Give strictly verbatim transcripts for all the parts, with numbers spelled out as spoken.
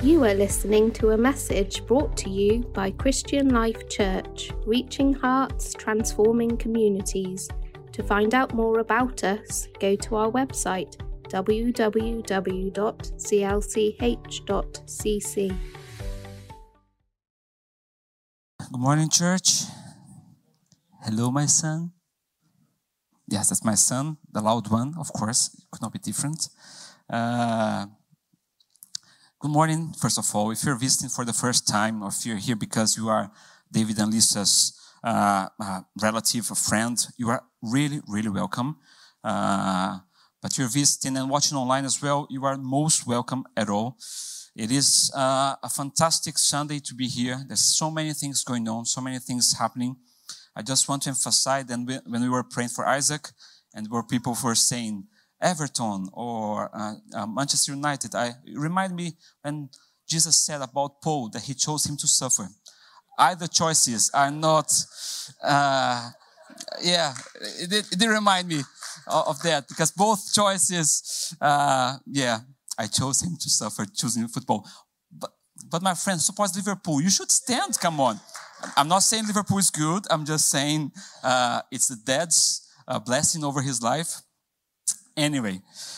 You are listening to a message brought to you by Christian Life Church, reaching hearts, transforming communities. To find out more about us, go to our website w w w dot c l c h dot c c. Good morning, church. Hello, my son. Yes, that's my son, the loud one, of course. It could not be different. Uh, good morning, first of all. If you're visiting for the first time, or if you're here because you are David and Lisa's uh, uh, relative or friend, you are really, really welcome. Uh, but you're visiting and watching online as well, you are most welcome at all. It is uh, a fantastic Sunday to be here. There's so many things going on, so many things happening. I just want to emphasize that when we were praying for Isaac, and where people were saying Everton or uh, uh, Manchester United, I it reminded me when Jesus said about Paul that he chose him to suffer. Either choices are not, uh, yeah, it did, it did remind me of, of that, because both choices, uh, yeah, I chose him to suffer, choosing football. But, but my friend supports Liverpool. You should stand, come on. I'm not saying Liverpool is good. I'm just saying uh, it's the dad's uh, blessing over his life. Anyway,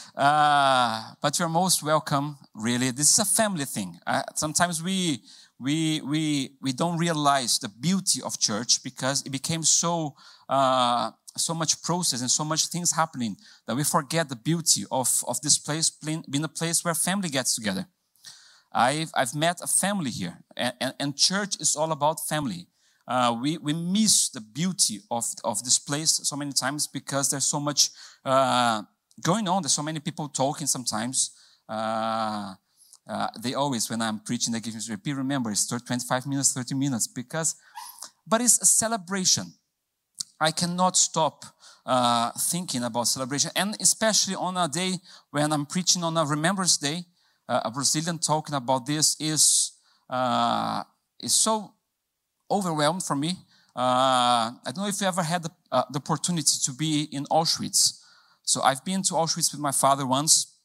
uh, but you're most welcome, really. This is a family thing. Uh, sometimes we we we we don't realize the beauty of church because it became so uh, so much process and so much things happening that we forget the beauty of of this place being a place where family gets together. I've I've met a family here, and, and, and church is all about family. Uh, we we miss the beauty of of this place so many times because there's so much uh, going on. There's so many people talking. Sometimes uh, uh, they always, when I'm preaching, they give me repeat. Remember, it's twenty-five minutes, thirty minutes, because. But it's a celebration. I cannot stop uh, thinking about celebration, and especially on a day when I'm preaching on a Remembrance Day. Uh, a Brazilian talking about this is uh, is so overwhelmed for me. Uh, I don't know if you ever had the, uh, the opportunity to be in Auschwitz. So I've been to Auschwitz with my father once,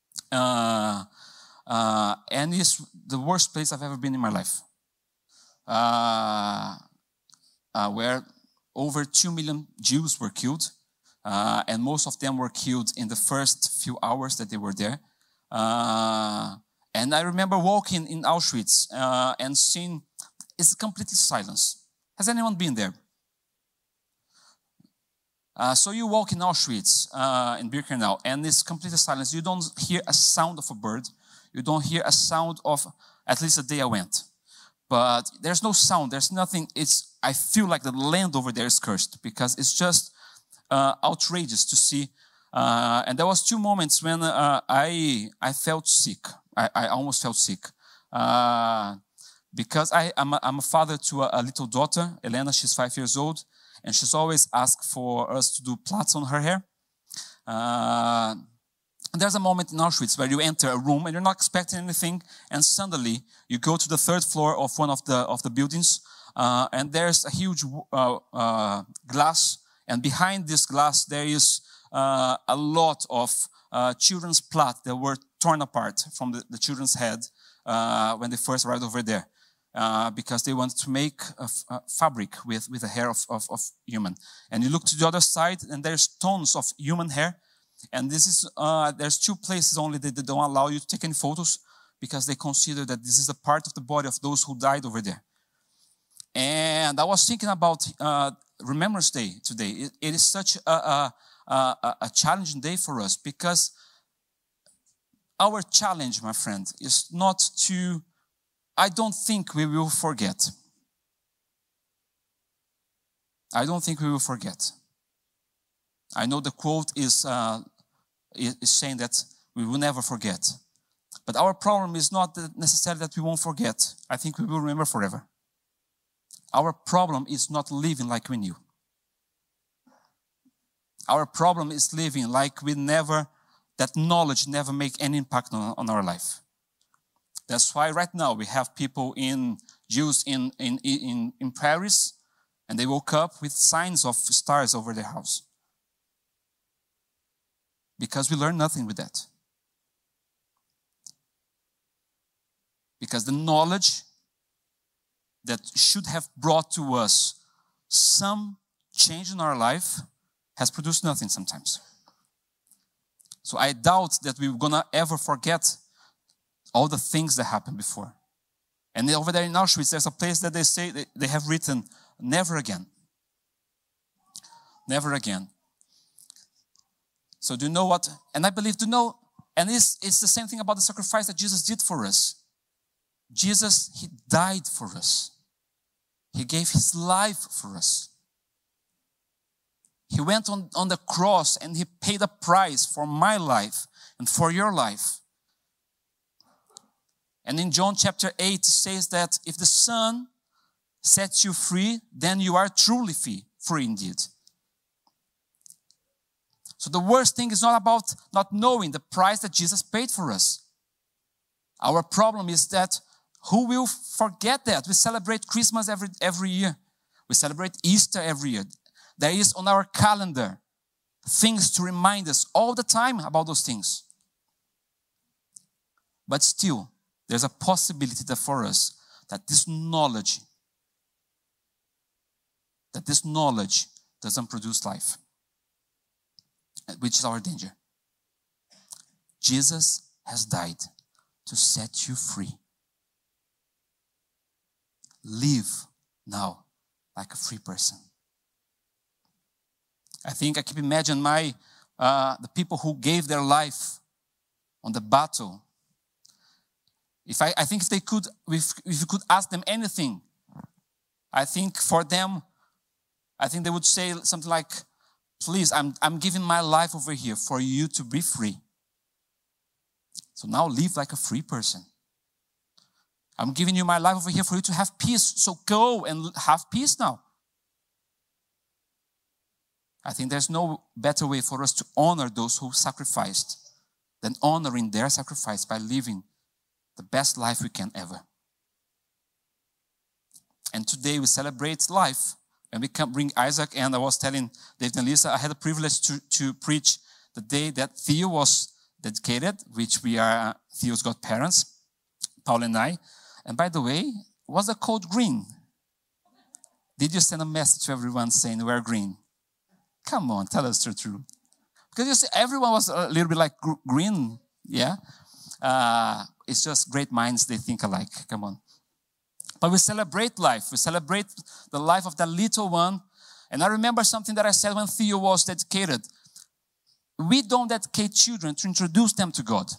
uh, uh, and it's the worst place I've ever been in my life, uh, uh, where over two million Jews were killed, uh, and most of them were killed in the first few hours that they were there. Uh, and I remember walking in Auschwitz uh, and seeing it's completely silence. Has anyone been there? Uh, so you walk in Auschwitz uh, in Birkenau, and it's completely silence. You don't hear a sound of a bird. You don't hear a sound of, at least the day I went. But there's no sound. There's nothing. It's. I feel like the land over there is cursed because it's just uh, outrageous to see. Uh, and there was two moments when uh, I I felt sick. I, I almost felt sick uh, because I, I'm, a, I'm a father to a, a little daughter, Elena. She's five years old, and she's always asked for us to do plaits on her hair. Uh, and there's a moment in Auschwitz where you enter a room and you're not expecting anything, and suddenly you go to the third floor of one of the of the buildings, uh, and there's a huge uh, uh, glass, and behind this glass there is Uh, a lot of uh, children's plait that were torn apart from the, the children's head uh, when they first arrived over there uh, because they wanted to make a, a fabric with, with the hair of, of, of human. And you look to the other side and there's tons of human hair. And this is uh, there's two places only that they don't allow you to take any photos because they consider that this is a part of the body of those who died over there. And I was thinking about uh, Remembrance Day today. It, it is such a, a Uh, a challenging day for us because our challenge, my friend, is not to, I don't think we will forget. I don't think we will forget. I know the quote is, uh, is saying that we will never forget. But our problem is not necessarily that we won't forget. I think we will remember forever. Our problem is not living like we knew. Our problem is living like we never, that knowledge never make any impact on, on our life. That's why right now we have people in, Jews in, in, in, in Paris, and they woke up with signs of stars over their house. Because we learn nothing with that. Because the knowledge that should have brought to us some change in our life has produced nothing sometimes. So I doubt that we're going to ever forget all the things that happened before. And over there in Auschwitz, there's a place that they say, they have written, never again. Never again. So do you know what? And I believe, do you know, and it's, it's the same thing about the sacrifice that Jesus did for us. Jesus, he died for us. He gave his life for us. He went on, on the cross and he paid a price for my life and for your life. And in John chapter eight, it says that if the Son sets you free, then you are truly free, free indeed. So the worst thing is not about not knowing the price that Jesus paid for us. Our problem is that who will forget that? We celebrate Christmas every, every year. We celebrate Easter every year. There is on our calendar things to remind us all the time about those things. But still, there's a possibility that for us that this knowledge, that this knowledge doesn't produce life, which is our danger. Jesus has died to set you free. Live now like a free person. I think I keep imagining my, uh, the people who gave their life on the battle. If I, I think if they could, if, if you could ask them anything, I think for them, I think they would say something like, please, I'm, I'm giving my life over here for you to be free. So now live like a free person. I'm giving you my life over here for you to have peace. So go and have peace now. I think there's no better way for us to honor those who sacrificed than honoring their sacrifice by living the best life we can ever. And today we celebrate life. And we can bring Isaac, and I was telling David and Lisa, I had the privilege to, to preach the day that Theo was dedicated, which we are Theo's godparents, Paul and I. And by the way, was the coat green? Did you send a message to everyone saying we're green? Come on, tell us the truth. Because you see, everyone was a little bit like green, yeah? Uh, it's just great minds, they think alike. Come on. But we celebrate life. We celebrate the life of that little one. And I remember something that I said when Theo was dedicated. We don't dedicate children to introduce them to God.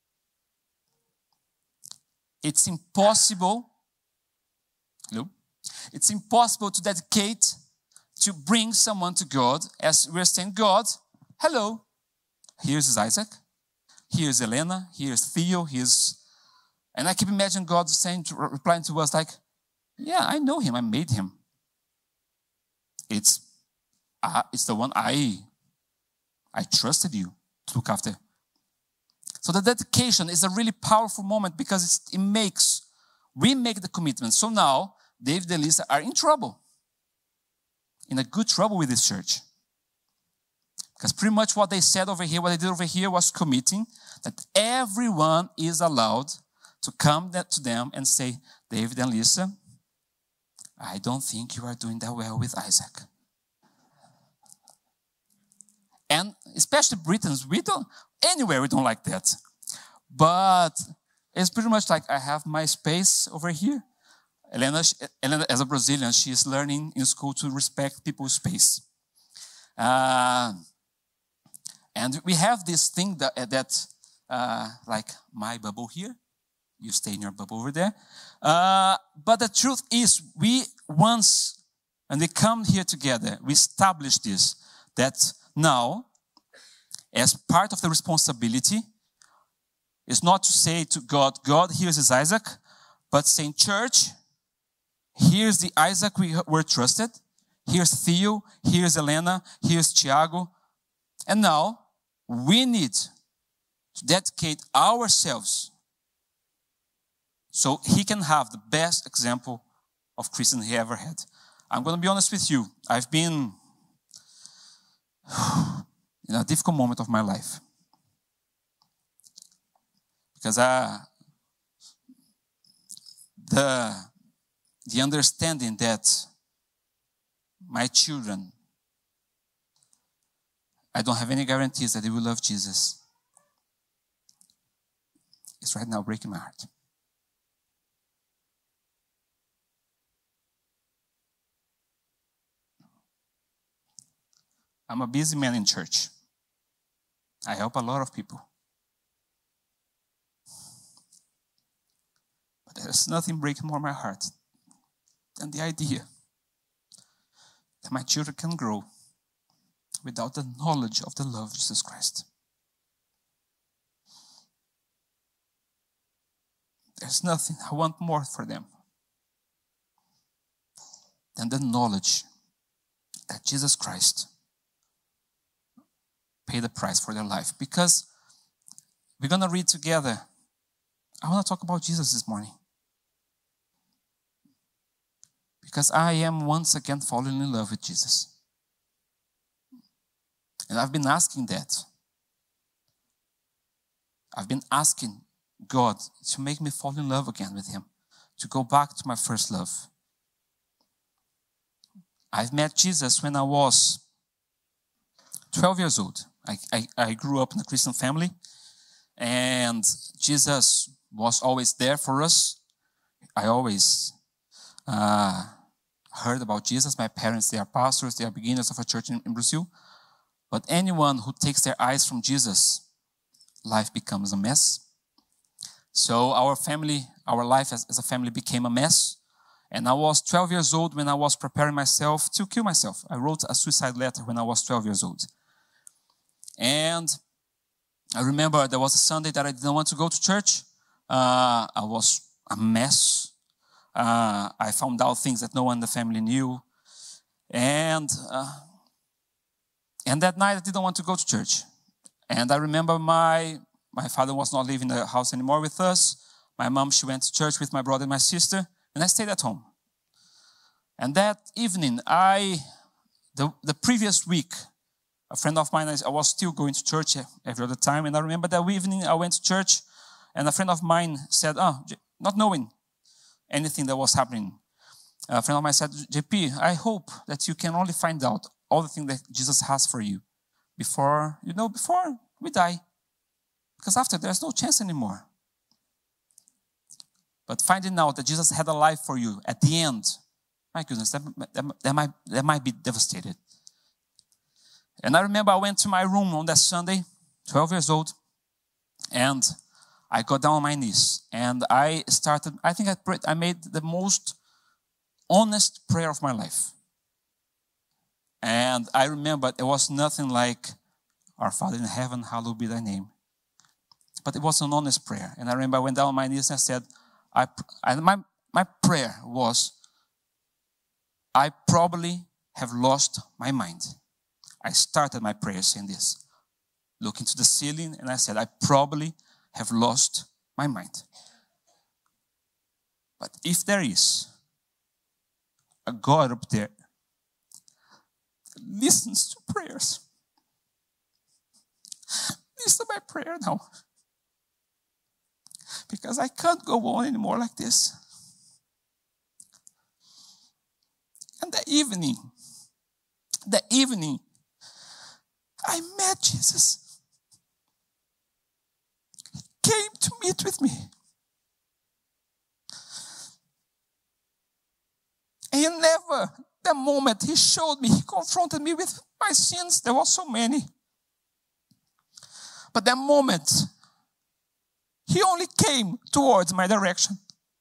It's impossible. Hello? It's impossible to dedicate, to bring someone to God as we're saying, God, hello, here's Isaac, here's Elena, here's Theo, here's... And I keep imagining God saying, to, replying to us like, yeah, I know him, I made him. It's, uh, it's the one I, I trusted you to look after. So the dedication is a really powerful moment because it's, it makes, we make the commitment. So now, David and Lisa are in trouble. In a good trouble with this church. Because pretty much what they said over here, what they did over here was committing that everyone is allowed to come to them and say, David and Lisa, I don't think you are doing that well with Isaac. And especially Britons, we don't, anywhere we don't like that. But it's pretty much like I have my space over here. Elena, Elena as a Brazilian, she is learning in school to respect people's space. Uh, and we have this thing that, that uh, like my bubble here. You stay in your bubble over there. Uh, but the truth is, we once, when we come here together, we establish this, that now, as part of the responsibility, is not to say to God, God, here's his Isaac, but saying, church, here's the Isaac we were trusted, here's Theo, here's Elena, here's Tiago, and now we need to dedicate ourselves so he can have the best example of Christian he ever had. I'm going to be honest with you. I've been in a difficult moment of my life. Because I, the, the understanding that my children, I don't have any guarantees that they will love Jesus. It's right now breaking my heart. I'm a busy man in church. I help a lot of people. But there's nothing breaking more my heart than the idea that my children can grow without the knowledge of the love of Jesus Christ. There's nothing I want more for them than the knowledge that Jesus Christ paid the price for their life. Because we're going to read together. I want to talk about Jesus this morning. Because I am once again falling in love with Jesus. And I've been asking that. I've been asking God to make me fall in love again with Him. To go back to my first love. I've met Jesus when I was twelve years old. I, I, I grew up in a Christian family. And Jesus was always there for us. I always uh, heard about Jesus. My parents, they are pastors. They are beginners of a church in, in Brazil. But anyone who takes their eyes from Jesus, life becomes a mess. So our family, our life as, as a family became a mess. And I was twelve years old when I was preparing myself to kill myself. I wrote a suicide letter when I was twelve years old. And I remember there was a Sunday that I didn't want to go to church. Uh, I was a mess. Uh, I found out things that no one in the family knew. And, uh, and that night I didn't want to go to church. And I remember my, my father was not living in the house anymore with us. My mom, she went to church with my brother and my sister. And I stayed at home. And that evening, I, the, the previous week, a friend of mine, I was still going to church every other time. And I remember that evening I went to church and a friend of mine said, oh, not knowing anything that was happening. A friend of mine said, J P, I hope that you can only find out all the things that Jesus has for you before, you know, before we die. Because after, there's no chance anymore. But finding out that Jesus had a life for you at the end, my goodness, that, that, that, might, that might be devastated. And I remember I went to my room on that Sunday, twelve years old, and I got down on my knees. And I started, I think I prayed, I made the most honest prayer of my life. And I remember it was nothing like, Our Father in heaven, hallowed be thy name. But it was an honest prayer. And I remember I went down on my knees and I said, I, I, my, my prayer was, I probably have lost my mind. I started my prayer saying this. Looking to the ceiling, and I said, I probably have lost my mind. But if there is a God up there that listens to prayers, listen to my prayer now. Because I can't go on anymore like this. And that evening, that evening, I met Jesus. He came to meet with me. And he never, the moment he showed me, he confronted me with my sins. There were so many. But that moment, he only came towards my direction.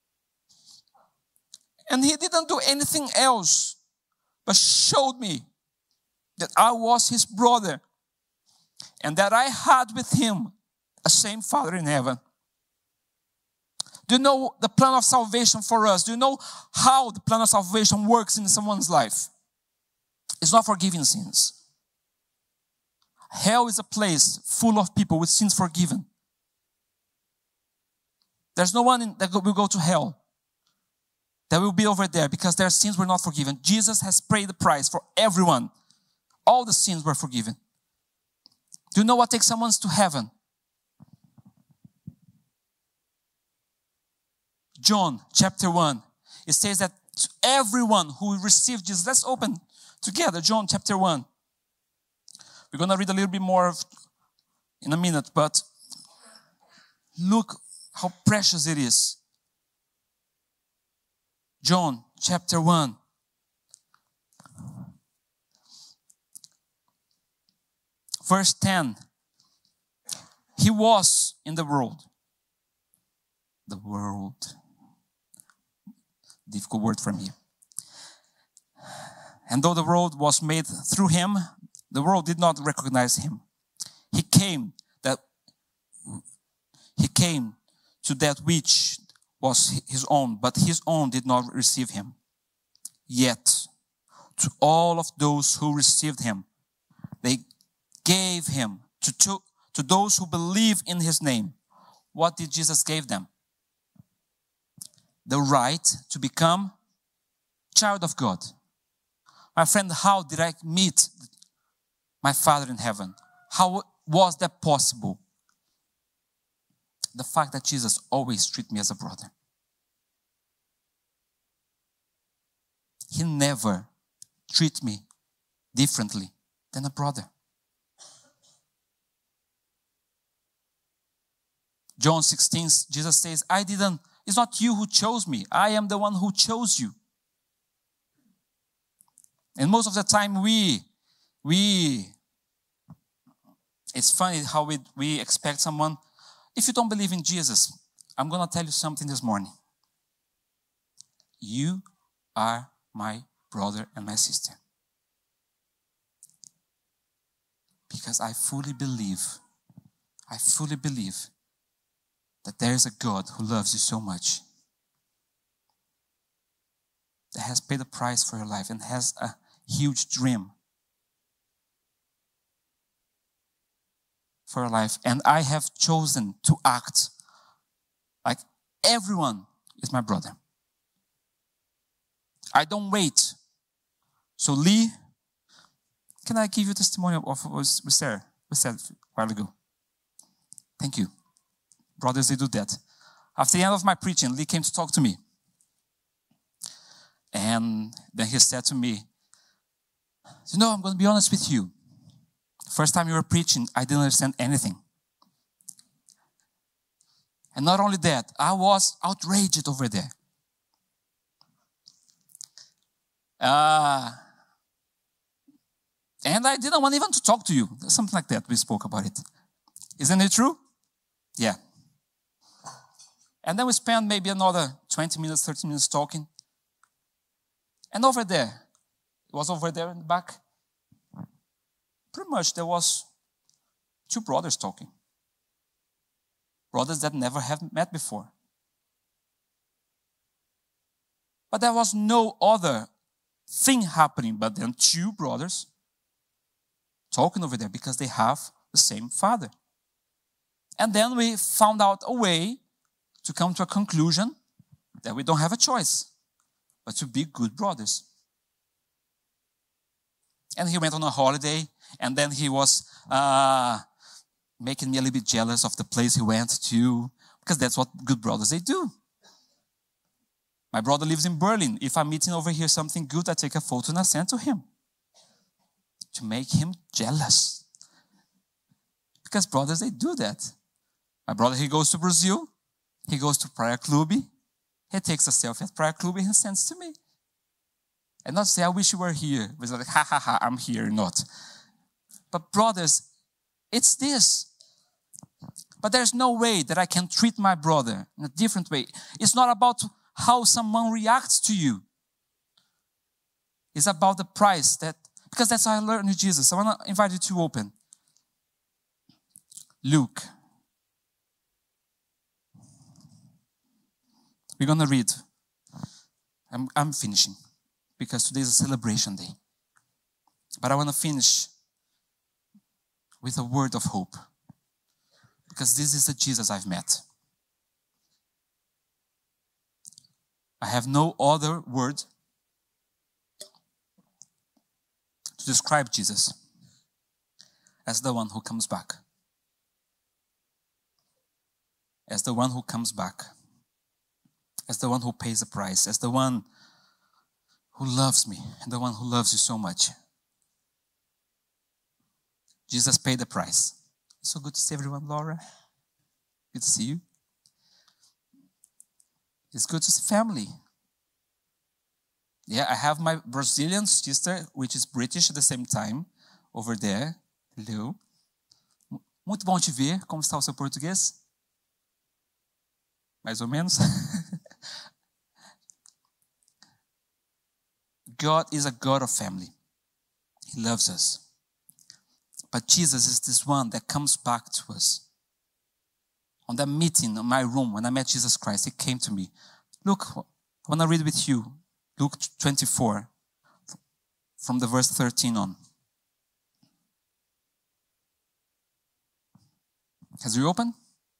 And he didn't do anything else, but showed me that I was his brother and that I had with him a same Father in heaven. Do you know the plan of salvation for us? Do you know how the plan of salvation works in someone's life? It's not forgiving sins. Hell is a place full of people with sins forgiven. There's no one in, that will go to hell that will be over there because their sins were not forgiven. Jesus has paid the price for everyone. All the sins were forgiven. Do you know what takes someone to heaven? John chapter one. It says that to everyone who received Jesus, let's open together John chapter one. We're going to read a little bit more of, in a minute, but look how precious it is. John chapter one. Verse ten. He was in the world. The world. Difficult word for me. And though the world was made through him, the world did not recognize him. He came that he came to that which was his own, but his own did not receive him. Yet, to all of those who received him, they gave him to, to, to those who believe in his name. What did Jesus give them? The right to become child of God. My friend, how did I meet my Father in heaven? How was that possible? The fact that Jesus always treated me as a brother. He never treated me differently than a brother. John sixteen, Jesus says, I didn't, it's not you who chose me. I am the one who chose you. And most of the time we, we, it's funny how we, we expect someone, if you don't believe in Jesus, I'm going to tell you something this morning. You are my brother and my sister. Because I fully believe, I fully believe that there is a God who loves you so much, that has paid a price for your life and has a huge dream for your life. And I have chosen to act like everyone is my brother. I don't wait. So Lee, can I give you testimony of what we said a while ago? Thank you. Brothers, they do that. After the end of my preaching, Lee came to talk to me. And then he said to me, you know, I'm going to be honest with you. First time you were preaching, I didn't understand anything. And not only that, I was outraged over there. Uh, and I didn't want even to talk to you. Something like that. We spoke about it. Isn't it true? Yeah. And then we spent maybe another twenty minutes, thirty minutes talking. And over there, it was over there in the back, pretty much there was two brothers talking. Brothers that never have met before. But there was no other thing happening but then two brothers talking over there because they have the same father. And then we found out a way to come to a conclusion that we don't have a choice but to be good brothers. And he went on a holiday, and then he was uh, making me a little bit jealous of the place he went to, because that's what good brothers, they do. My brother lives in Berlin. If I'm meeting over here something good, I take a photo and I send to him to make him jealous. Because brothers, they do that. My brother, he goes to Brazil. He goes to Praia Clube. He takes a selfie at Praia Clube and he sends to me. And not say, I wish you were here. But it's like, ha, ha, ha, I'm here, not. But brothers, it's this. But there's no way that I can treat my brother in a different way. It's not about how someone reacts to you. It's about the price that, because that's how I learned with Jesus. I want to invite you to open Luke. We're going to read. I'm, I'm finishing because today is a celebration day. But I want to finish with a word of hope, because this is the Jesus I've met. I have no other word to describe Jesus as the one who comes back. As the one who comes back. as the one who pays the price, as the one who loves me, and the one who loves you so much. Jesus paid the price. So good to see everyone, Laura. Good to see you. It's good to see family. Yeah, I have my Brazilian sister, which is British at the same time, over there. Hello. Muito bom te ver. Como está o seu português? Mais ou menos. God is a God of family. He loves us. But Jesus is this one that comes back to us. On that meeting in my room, when I met Jesus Christ, he came to me. Look, I want to read with you Luke twenty-four, from the verse thirteen on. Has it open?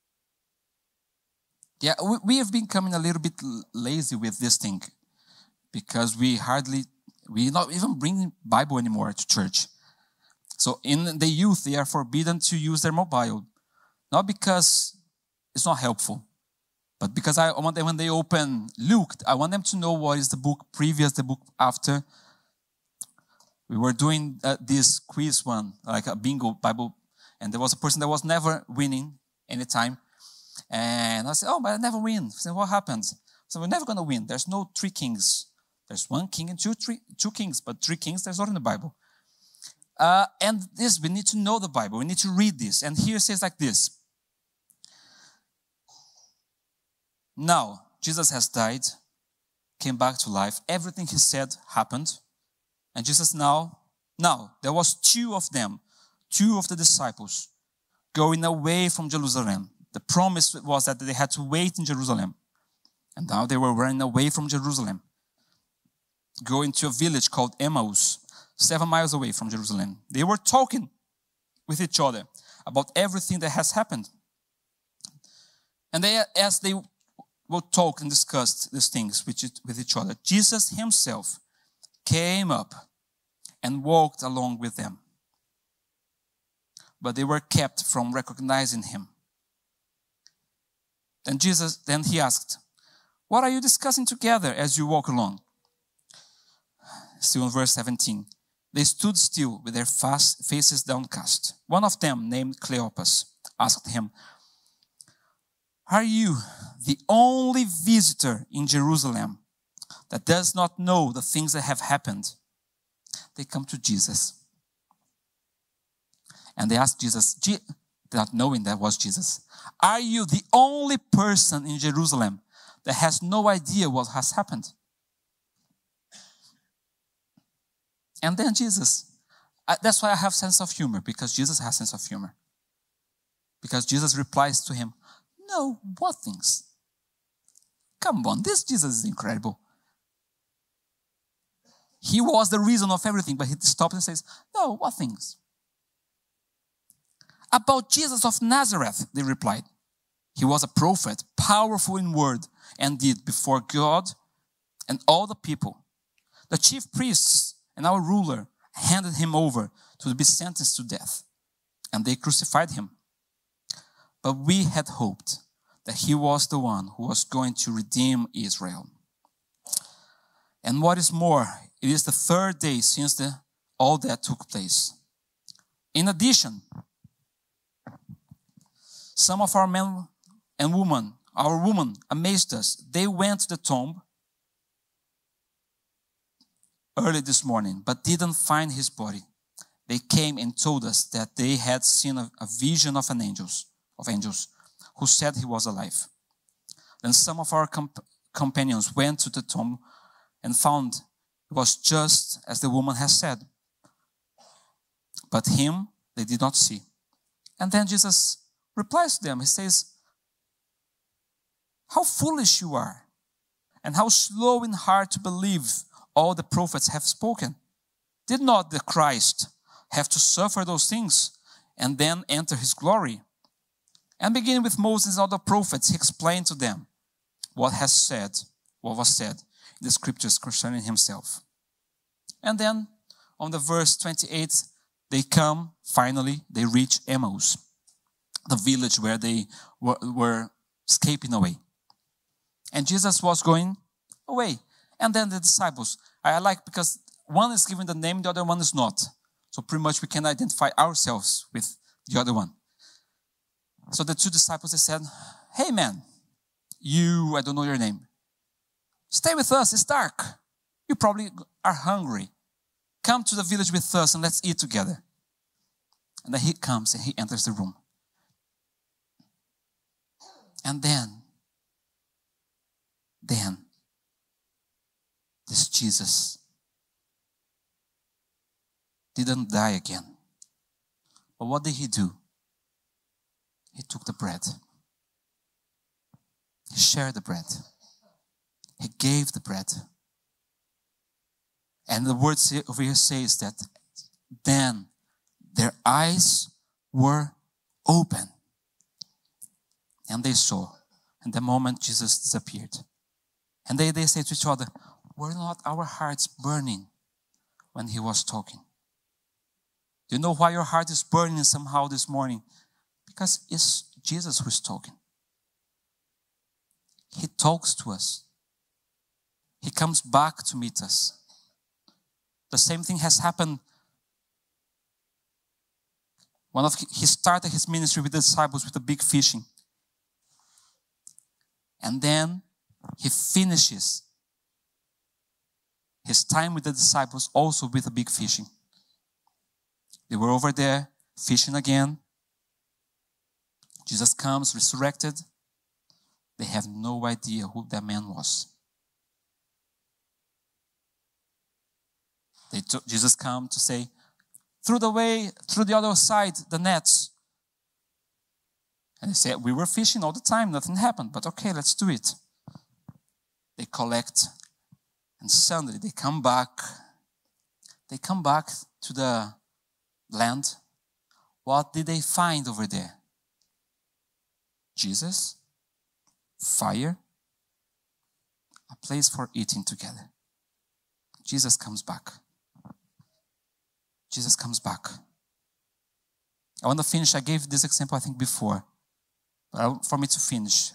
Yeah, we, we have been becoming a little bit lazy with this thing because we hardly, we not even bring Bible anymore to church. So in the youth, they are forbidden to use their mobile. Not because it's not helpful, but because I want them, when they open Luke, I want them to know what is the book previous, the book after. We were doing uh, this quiz one, like a bingo Bible, and there was a person that was never winning any time. And I said, oh, but I never win. I said, what happened? So we're never going to win. There's no three kings. There's one king and two, three, two kings, but three kings, there's not in the Bible. Uh, and this, we need to know the Bible. We need to read this. And here it says like this. Now, Jesus has died, came back to life. Everything he said happened. And Jesus now, now, there was two of them, two of the disciples going away from Jerusalem. The promise was that they had to wait in Jerusalem. And now they were running away from Jerusalem, going to a village called Emmaus, seven miles away from Jerusalem. They were talking with each other about everything that has happened. And they, as they would talk and discuss these things with each other, Jesus himself came up and walked along with them. But they were kept from recognizing him. Then Jesus, then he asked, what are you discussing together as you walk along? Still in verse seventeen. They stood still with their fast faces downcast. One of them, named Cleopas, asked him, are you the only visitor in Jerusalem that does not know the things that have happened? They come to Jesus. And they asked Jesus, not knowing that was Jesus, are you the only person in Jerusalem that has no idea what has happened? And then Jesus, that's why I have sense of humor, because Jesus has sense of humor. Because Jesus replies to him, no, what things? Come on, this Jesus is incredible. He was the reason of everything, but he stops and says, no, what things? About Jesus of Nazareth, they replied. He was a prophet, powerful in word and deed before God and all the people. The chief priests and our ruler handed him over to be sentenced to death, and they crucified him. But we had hoped that he was the one who was going to redeem Israel. And what is more, it is the third day since the, all that took place. In addition, some of our men and women, our women amazed us. They went to the tomb early this morning, but didn't find his body. They came and told us that they had seen a, a vision of an angels, of angels, who said he was alive. Then some of our comp companions went to the tomb and found it was just as the woman has said. But him they did not see. And then Jesus replies to them. He says, how foolish you are, and how slow in heart to believe all the prophets have spoken. Did not the Christ have to suffer those things and then enter his glory? And beginning with Moses and all the prophets, he explained to them what has said, what was said in the scriptures concerning himself. And then on the verse twenty-eight, they come, finally, they reach Emmaus, the village where they were, were escaping away. And Jesus was going away. And then the disciples, I like because one is given the name, the other one is not. So pretty much we can identify ourselves with the other one. So the two disciples, they said, hey man, you, I don't know your name. Stay with us, it's dark. You probably are hungry. Come to the village with us and let's eat together. And then he comes and he enters the room. And then, then, this Jesus didn't die again. But what did he do? He took the bread. He shared the bread. He gave the bread. And the word over here says that then their eyes were open. And they saw. And the moment Jesus disappeared. And they, they say to each other, were not our hearts burning when he was talking? Do you know why your heart is burning somehow this morning? Because it's Jesus who is talking. He talks to us. He comes back to meet us. The same thing has happened. One of he started his ministry with the disciples with the big fishing. And then he finishes his time with the disciples also with a big fishing. They were over there fishing again. Jesus comes resurrected. They have no idea who that man was. They took, Jesus came to say, through the way, through the other side, the nets. And they said, we were fishing all the time, nothing happened, but okay, let's do it. They collect, and suddenly they come back. They come back to the land. What did they find over there? Jesus, fire, a place for eating together. Jesus comes back. Jesus comes back. I want to finish. I gave this example, I think, before. But for me to finish,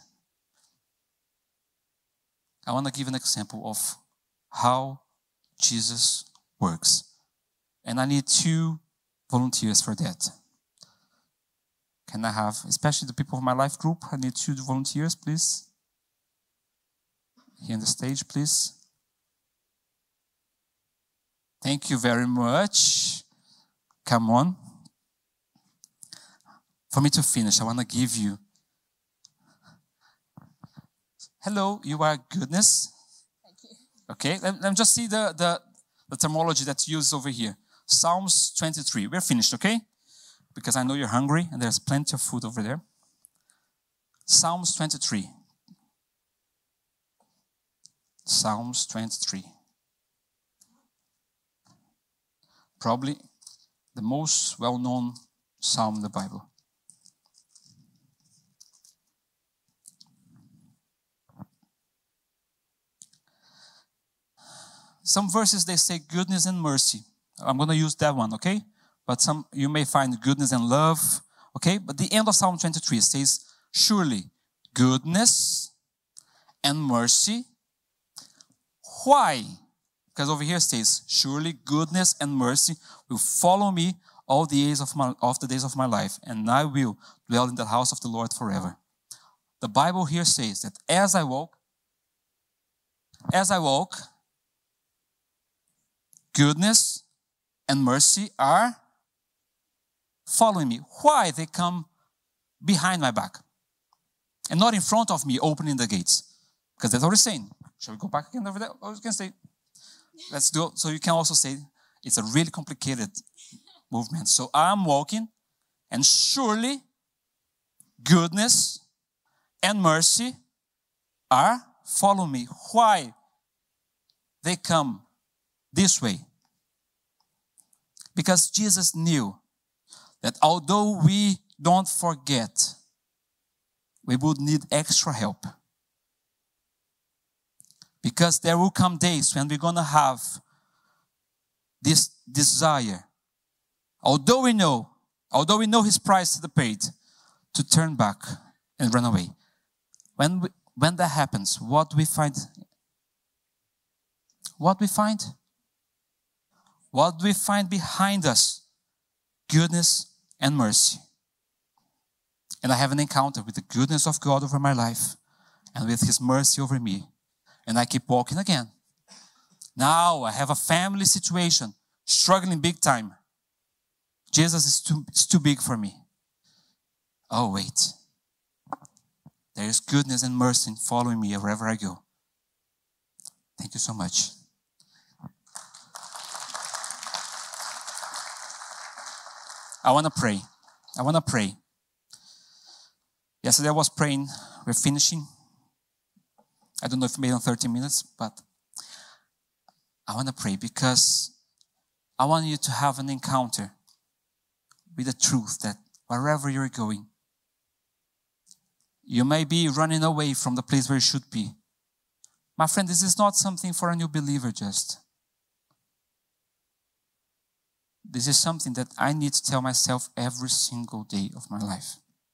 I want to give an example of how Jesus works. And I need two volunteers for that. Can I have, especially the people of my life group, I need two volunteers, please. Here on the stage, please. Thank you very much. Come on. For me to finish, I want to give you. Hello, you are goodness. Thank you. Okay, let, let me just see the, the, the terminology that's used over here. Psalms twenty-three. We're finished, okay? Because I know you're hungry and there's plenty of food over there. Psalms twenty-three. Psalms twenty-three. Probably the most well-known psalm in the Bible. Some verses, they say goodness and mercy. I'm going to use that one, okay? But some you may find goodness and love, okay? But the end of Psalm twenty-three says, surely goodness and mercy. Why? Because over here it says, surely goodness and mercy will follow me all the days of my of the days of my life, and I will dwell in the house of the Lord forever. The Bible here says that as I walk, as I walk, goodness and mercy are following me. Why? They come behind my back and not in front of me opening the gates. Because that's what it's saying. Shall we go back again over there? Or you can say, let's do it. So you can also say, it's a really complicated movement. So I'm walking, and surely goodness and mercy are following me. Why? They come this way. Because Jesus knew that although we don't forget, we would need extra help. Because there will come days when we're going to have this desire, although we know, although we know his price to the paid, to turn back and run away. When we, when that happens, what do we find? What do we find? What do we find behind us? Goodness and mercy. And I have an encounter with the goodness of God over my life and with His mercy over me. And I keep walking again. Now I have a family situation, struggling big time. Jesus is too, is too big for me. Oh, wait. There is goodness and mercy following me wherever I go. Thank you so much. I want to pray. I want to pray. Yesterday I was praying. We're finishing. I don't know if it made on thirty minutes, but I want to pray because I want you to have an encounter with the truth that wherever you're going, you may be running away from the place where you should be. My friend, this is not something for a new believer just. This is something that I need to tell myself every single day of my life.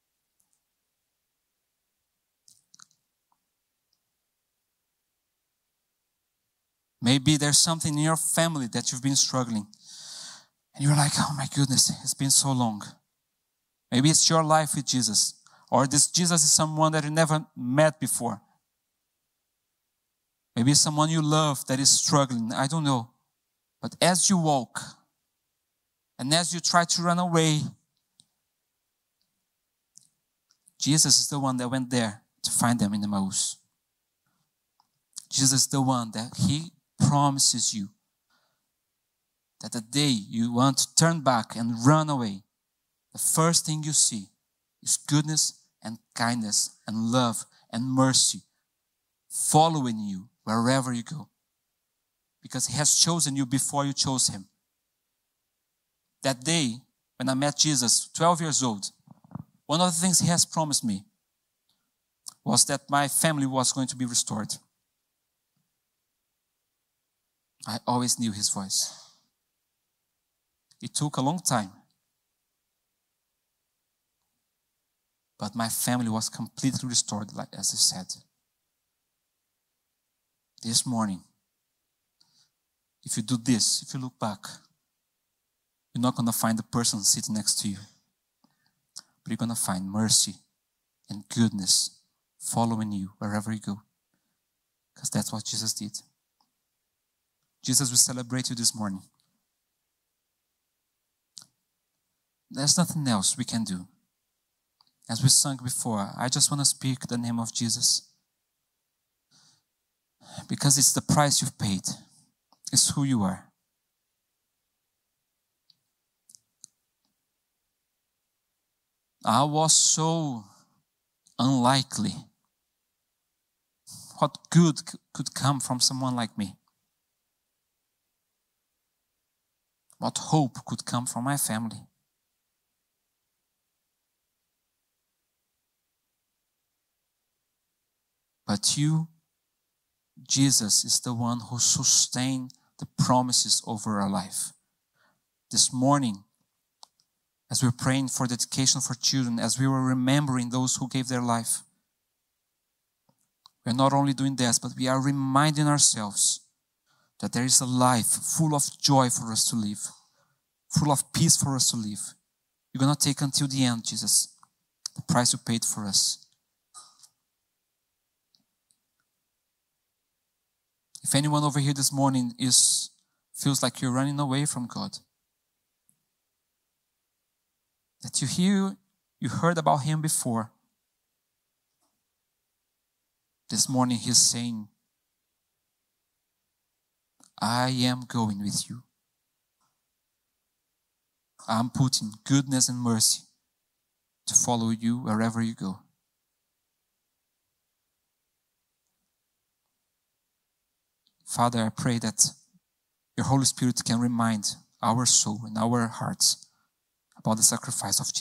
Maybe there's something in your family that you've been struggling. And you're like, oh my goodness, it's been so long. Maybe it's your life with Jesus. Or this Jesus is someone that you never met before. Maybe it's someone you love that is struggling. I don't know. But as you walk, and as you try to run away, Jesus is the one that went there to find them in Emmaus. Jesus is the one that He promises you that the day you want to turn back and run away, the first thing you see is goodness and kindness and love and mercy following you wherever you go. Because He has chosen you before you chose Him. That day, when I met Jesus, twelve years old, one of the things He has promised me was that my family was going to be restored. I always knew His voice. It took a long time. But my family was completely restored, like as He said. This morning, if you do this, if you look back, you're not going to find the person sitting next to you. But you're going to find mercy and goodness following you wherever you go. Because that's what Jesus did. Jesus will celebrate you this morning. There's nothing else we can do. As we sang before, I just want to speak the name of Jesus. Because it's the price you've paid. It's who you are. I was so unlikely. What good could come from someone like me? What hope could come from my family? But you, Jesus, is the one who sustained the promises over our life. This morning, as we were praying for the education for children, as we were remembering those who gave their life, we are not only doing this, but we are reminding ourselves that there is a life full of joy for us to live, full of peace for us to live. You're going to take until the end, Jesus, the price you paid for us. If anyone over here this morning is feels like you're running away from God, that you hear, you heard about Him before, this morning He's saying, I am going with you. I'm putting goodness and mercy to follow you wherever you go. Father, I pray that your Holy Spirit can remind our soul and our hearts about the sacrifice of Jesus.